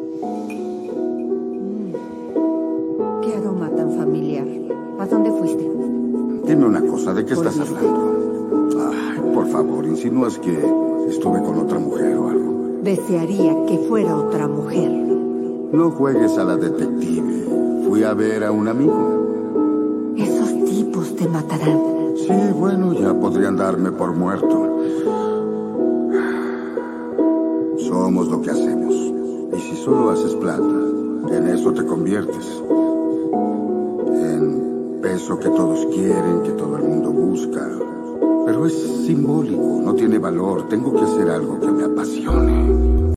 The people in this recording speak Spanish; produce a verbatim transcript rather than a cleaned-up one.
Qué aroma tan familiar. ¿A dónde fuiste? Dime una cosa, ¿de qué estás ¿Volviste? hablando? Ay, por favor, insinúas que estuve con otra mujer o algo. Desearía que fuera otra mujer. No juegues a la detective. Fui a ver a un amigo. Esos tipos te matarán. Sí, bueno, ya podrían darme por muerto. Somos lo que hacemos. Y si solo haces plata, en eso te conviertes. En peso que todos quieren, que todo el mundo busca. Pero es simbólico, no tiene valor. Tengo que hacer algo que me apasione.